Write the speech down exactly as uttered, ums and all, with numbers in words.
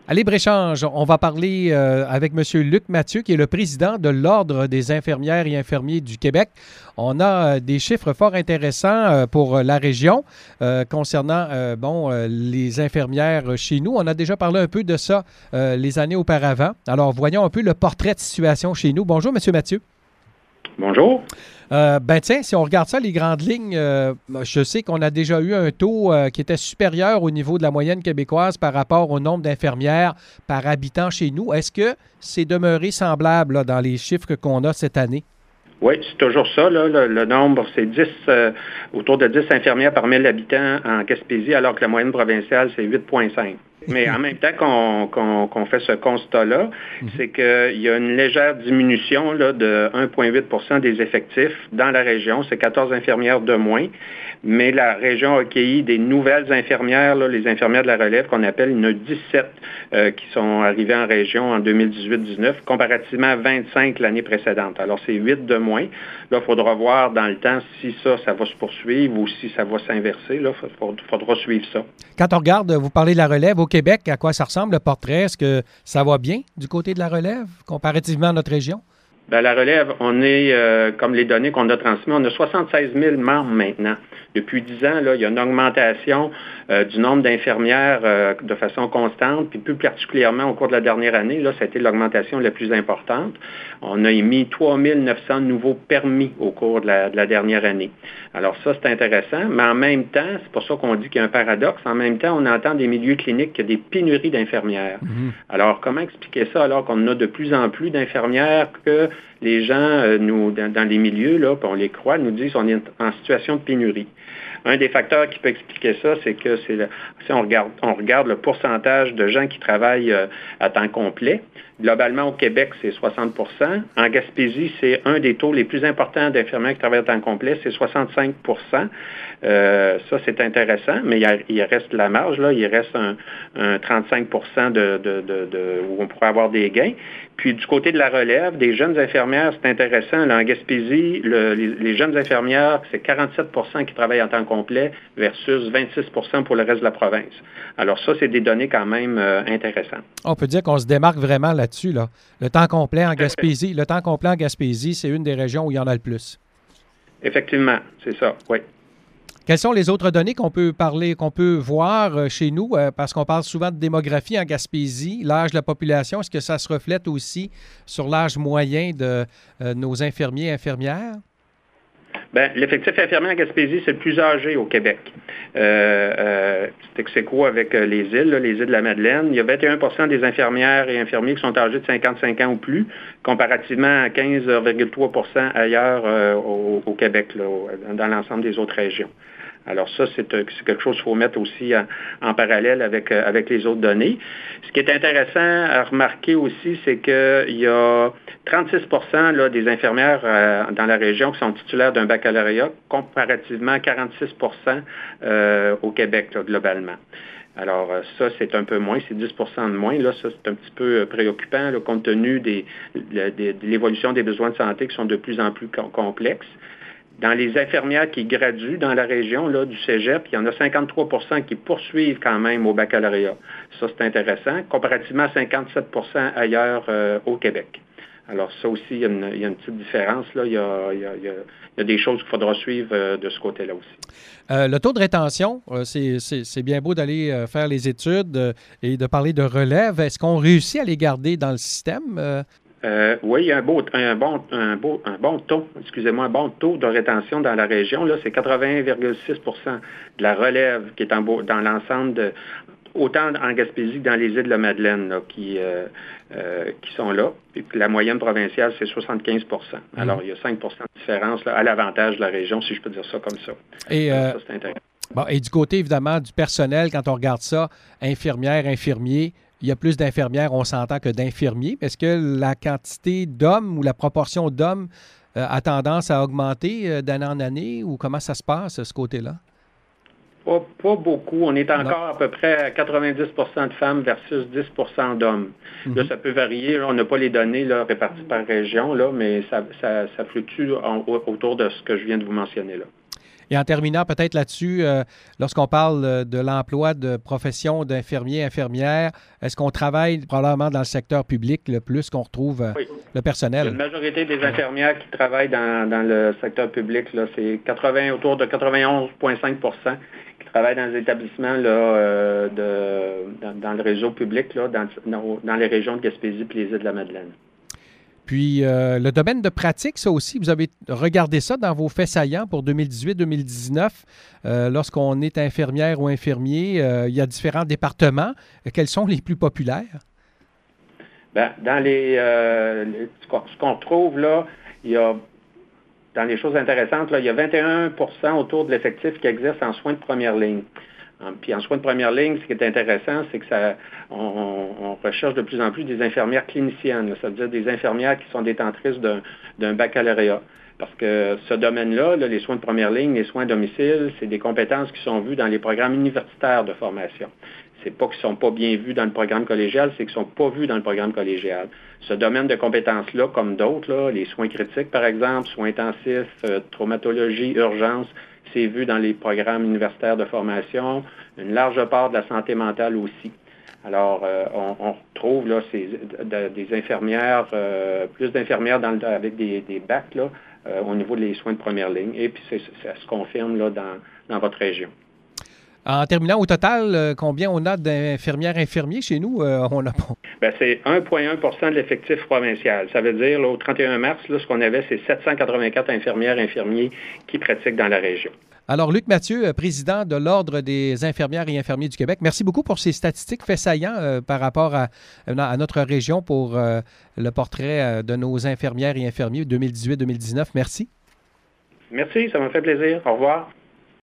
À Libre-Échange, on va parler euh, avec M. Luc Mathieu, qui est le président de l'Ordre des infirmières et infirmiers du Québec. On a euh, des chiffres fort intéressants euh, pour la région euh, concernant euh, bon, euh, les infirmières chez nous. On a déjà parlé un peu de ça euh, les années auparavant. Alors, voyons un peu le portrait de situation chez nous. Bonjour, M. Mathieu. Bonjour. Euh, ben tiens, si on regarde ça, les grandes lignes, euh, je sais qu'on a déjà eu un taux euh, qui était supérieur au niveau de la moyenne québécoise par rapport au nombre d'infirmières par habitant chez nous. Est-ce que c'est demeuré semblable là, dans les chiffres qu'on a cette année? Oui, c'est toujours ça. Là, le, le nombre, c'est dix, euh, autour de dix infirmières par mille habitants en Gaspésie, alors que la moyenne provinciale, c'est huit virgule cinq. Mais en même temps qu'on qu'on, qu'on fait ce constat-là, mm-hmm. c'est qu'il y a une légère diminution là, de un virgule huit pour cent des effectifs dans la région. C'est quatorze infirmières de moins. Mais la région a accueilli des nouvelles infirmières, là, les infirmières de la relève qu'on appelle, il y en a dix-sept euh, qui sont arrivées en région en deux mille dix-huit dix-neuf, comparativement à vingt-cinq l'année précédente. Alors, c'est huit de moins. Là, il faudra voir dans le temps si ça, ça va se poursuivre ou si ça va s'inverser. Là, il faudra, faudra suivre ça. Quand on regarde, vous parlez de la relève au Québec, à quoi ça ressemble le portrait? Est-ce que ça va bien du côté de la relève, comparativement à notre région? Bien, la relève, on est, euh, comme les données qu'on a transmises, on a soixante-seize mille membres maintenant. Depuis dix ans, là, il y a une augmentation euh, du nombre d'infirmières euh, de façon constante, puis plus particulièrement au cours de la dernière année, là, ça a été l'augmentation la plus importante. On a émis trois mille neuf cents nouveaux permis au cours de la, de la dernière année. Alors ça, c'est intéressant, mais en même temps, c'est pour ça qu'on dit qu'il y a un paradoxe, en même temps, on entend des milieux cliniques qu'il y a des pénuries d'infirmières. Mm-hmm. Alors, comment expliquer ça alors qu'on a de plus en plus d'infirmières que les gens, euh, nous, dans, dans les milieux, là, puis on les croit, nous disent qu'on est en situation de pénurie. Un des facteurs qui peut expliquer ça, c'est que c'est le, si on regarde, on regarde le pourcentage de gens qui travaillent euh, à temps complet. Globalement, au Québec, c'est soixante pour cent. En Gaspésie, c'est un des taux les plus importants d'infirmières qui travaillent à temps complet, c'est soixante-cinq pour cent. Euh, ça, c'est intéressant, mais il, a, il reste la marge, là, il reste un, un trente-cinq pour cent de, de, de, de, où on pourrait avoir des gains. Puis du côté de la relève, des jeunes infirmières, c'est intéressant. Là, en Gaspésie, le, les, les jeunes infirmières, c'est quarante-sept pour cent qui travaillent en temps complet versus vingt-six pour cent pour le reste de la province. Alors ça, c'est des données quand même euh, intéressantes. On peut dire qu'on se démarque vraiment là-dessus. Là. Le temps complet en Gaspésie, le temps complet en Gaspésie, c'est une des régions où il y en a le plus. Effectivement, c'est ça, oui. Quelles sont les autres données qu'on peut parler, qu'on peut voir euh, chez nous? Euh, parce qu'on parle souvent de démographie en Gaspésie, l'âge de la population. Est-ce que ça se reflète aussi sur l'âge moyen de euh, nos infirmiers et infirmières? Bien, l'effectif infirmier en Gaspésie, c'est le plus âgé au Québec. Euh, euh, c'est ex aequo avec euh, les îles, là, les îles de la Madeleine. Il y a vingt et un pour cent des infirmières et infirmiers qui sont âgés de cinquante-cinq ans ou plus, comparativement à quinze virgule trois pour cent ailleurs euh, au, au Québec, là, dans l'ensemble des autres régions. Alors ça, c'est, c'est quelque chose qu'il faut mettre aussi en, en parallèle avec, euh, avec les autres données. Ce qui est intéressant à remarquer aussi, c'est qu'il y a trente-six pour cent là, des infirmières euh, dans la région qui sont titulaires d'un baccalauréat, comparativement à quarante-six pour cent euh, au Québec, là, globalement. Alors ça, c'est un peu moins, c'est dix pour cent de moins. Là, ça, c'est un petit peu préoccupant là, compte tenu des, de, de l'évolution des besoins de santé qui sont de plus en plus com- complexes. Dans les infirmières qui graduent dans la région là, du cégep, il y en a cinquante-trois pour cent qui poursuivent quand même au baccalauréat. Ça, c'est intéressant, comparativement à cinquante-sept pour cent ailleurs euh, au Québec. Alors ça aussi, il y a une, il y a une petite différence. Là. Il, y a, il, y a, il y a des choses qu'il faudra suivre euh, de ce côté-là aussi. Euh, le taux de rétention, euh, c'est, c'est, c'est bien beau d'aller euh, faire les études euh, et de parler de relève. Est-ce qu'on réussit à les garder dans le système? Euh... Euh, oui, il y a un, beau, un, bon, un, beau, un bon taux, excusez-moi, un bon taux de rétention dans la région. Là, c'est quatre-vingts virgule six pour cent de la relève qui est en, dans l'ensemble de, autant en Gaspésie que dans les îles de la Madeleine là, qui, euh, euh, qui sont là. Puis la moyenne provinciale, c'est soixante-quinze pour cent. Mmh. Alors, il y a cinq pour cent de différence là, à l'avantage de la région, si je peux dire ça comme ça. Et, Alors, euh, ça, c'est intéressant. Bon, et du côté, évidemment, du personnel, quand on regarde ça, infirmières, infirmiers, il y a plus d'infirmières, on s'entend, que d'infirmiers. Est-ce que la quantité d'hommes ou la proportion d'hommes euh, a tendance à augmenter euh, d'année en année ou comment ça se passe, ce côté-là? Pas, pas beaucoup. On est encore non. à peu près à quatre-vingt-dix pour cent de femmes versus dix pour cent d'hommes. Mm-hmm. Là, ça peut varier. Là, on n'a pas les données là, réparties par région, là, mais ça, ça, ça fluctue en, autour de ce que je viens de vous mentionner là. Et en terminant peut-être là-dessus, euh, lorsqu'on parle de l'emploi de profession d'infirmier, infirmière, est-ce qu'on travaille probablement dans le secteur public le plus qu'on retrouve euh, Oui. le personnel? La majorité des infirmières qui travaillent dans, dans le secteur public, là, c'est quatre-vingts, autour de quatre-vingt-onze virgule cinq pour cent qui travaillent dans des établissements là, euh, de, dans, dans le réseau public, là, dans, dans, dans les régions de Gaspésie et les îles de la Madeleine. Puis, euh, le domaine de pratique, ça aussi, vous avez regardé ça dans vos faits saillants pour deux mille dix-huit deux mille dix-neuf. Euh, lorsqu'on est infirmière ou infirmier, euh, il y a différents départements. Quels sont les plus populaires? Bien, dans les, euh, les ce qu'on retrouve là, il y a, dans les choses intéressantes, là, il y a vingt et un pour cent autour de l'effectif qui exerce en soins de première ligne. Puis en soins de première ligne, ce qui est intéressant, c'est que ça, on, on recherche de plus en plus des infirmières cliniciennes, là, ça veut dire des infirmières qui sont détentrices d'un, d'un baccalauréat. Parce que ce domaine-là, là, les soins de première ligne, les soins à domicile, c'est des compétences qui sont vues dans les programmes universitaires de formation. C'est pas qu'ils ne sont pas bien vus dans le programme collégial, c'est qu'ils ne sont pas vus dans le programme collégial. Ce domaine de compétences-là, comme d'autres, là, les soins critiques, par exemple, soins intensifs, euh, traumatologie, urgence, c'est vu dans les programmes universitaires de formation, une large part de la santé mentale aussi. Alors, euh, on, on retrouve là, ces, de, des infirmières, euh, plus d'infirmières dans le, avec des, des bacs là, euh, au niveau des soins de première ligne. Et puis, c'est, ça se confirme là, dans, dans votre région. En terminant, au total, euh, combien on a d'infirmières infirmiers chez nous? Euh, on a pas. Bien, c'est un virgule un pour cent de l'effectif provincial. Ça veut dire, là, au trente et un mars, là, ce qu'on avait, c'est sept cent quatre-vingt-quatre infirmières infirmiers qui pratiquent dans la région. Alors, Luc Mathieu, président de l'Ordre des infirmières et infirmiers du Québec, merci beaucoup pour ces statistiques faits saillants euh, par rapport à, à notre région pour euh, le portrait euh, de nos infirmières et infirmiers deux mille dix-huit deux mille dix-neuf. Merci. Merci, ça m'a fait plaisir. Au revoir.